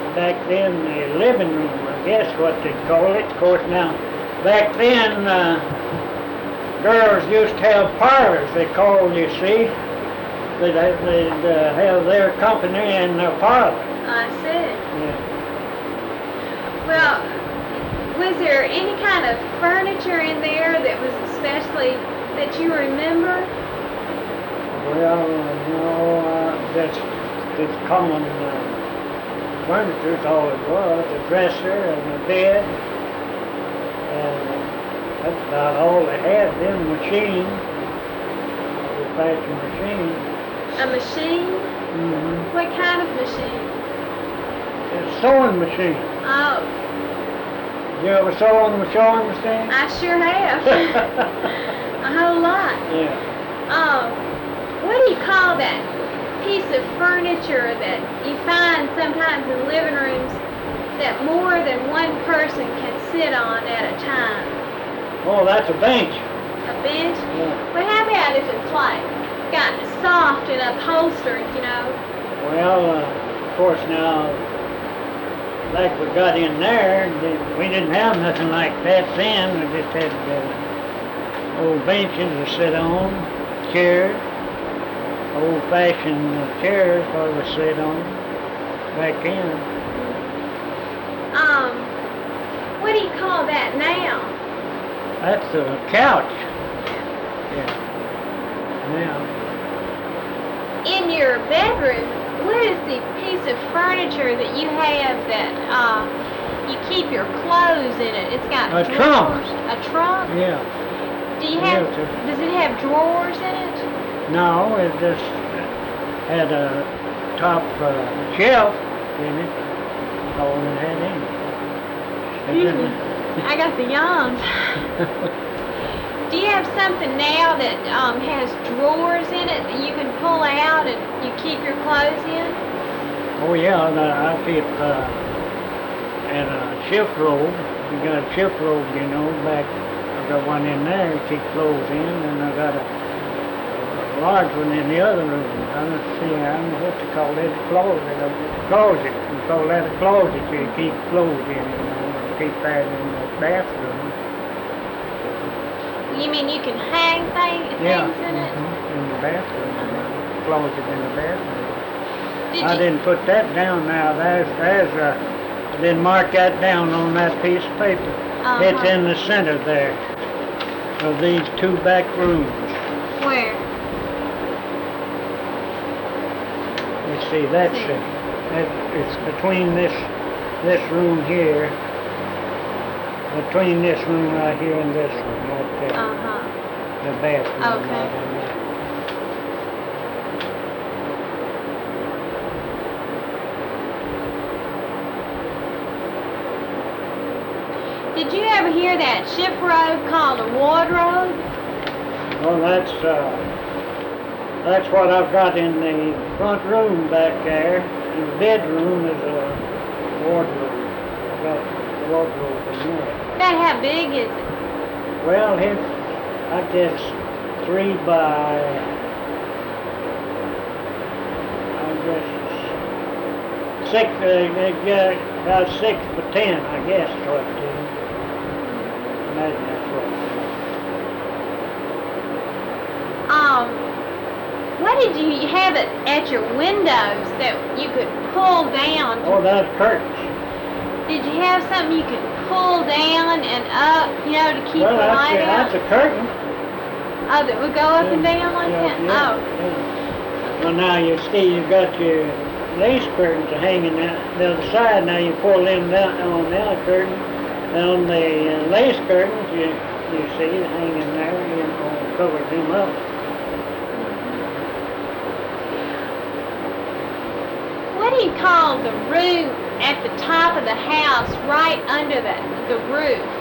back then the living room, I guess what they call it. Of course now, back then girls used to have parlors, they called, you see. They'd have their company in their parlor. I see. Yeah. Well, was there any kind of furniture in there that was especially that you remember? Well, just common furniture is all it was, a dresser and a bed. And that's about all they had then, machine, old-fashioned machine. A machine? Mm-hmm. What kind of machine? A sewing machine. Oh, You ever sew on the sewing machine? I sure have. A whole lot. Yeah. What do you call that piece of furniture that you find sometimes in living rooms that more than one person can sit on at a time? Oh, that's a bench. A bench? Yeah. Well, how about if it's like got soft and upholstered, you know? Well, of course now, like we got in there, we didn't have nothing like that then. We just had old benches to sit on, chairs, old-fashioned chairs where we sit on back then. What do you call that now? That's a couch. Yeah. Now. In your bedroom, what is the piece of furniture that you have that you keep your clothes in it? It's got A drawers. trunk. A trunk? Yeah. Do you have? Yeah, Does it have drawers in it? No, it just had a top shelf in it. That's all it had in it. Excuse me. I got the yawns. Do you have something now that has drawers in it that you can pull out and you keep your clothes in? Oh yeah, I keep and a shift robe. You got a shift robe, you know, back. I got one in there to keep clothes in, and I got a large one in the other room. I don't know what to call it, closet. You call that a closet, you keep clothes in, you know, keep that in the bathroom. You mean you can hang things in it? In the bathroom, closet in the bathroom. I you? didn't put that down now. I didn't mark that down on that piece of paper. It's in the center there of these two back rooms. Where? You see, that's it. It's between this room here, between this room right here and this room right there. The bathroom. Okay. Right in there. Did you ever hear that ship robe called a wardrobe? Well, that's what I've got in the front room back there. In the bedroom is a wardrobe. I've got a wardrobe in there. About how big is it? Well, it's, I guess, 3 by, I guess, 6, about 6 by 10, I guess, is what it is. Imagine that's what did you have it at your windows that you could pull down? Oh, that's curtains. Did you have something you could pull down and up, you know, to keep the light out? That's a curtain. Oh, that would go up and down like that? Yeah. Well, now you see you've got your lace curtains hanging out the other side. Now you pull them down on the other curtain. And on the lace curtains, you see it hanging there, you know, covers them up. What do you call the room at the top of the house right under the roof?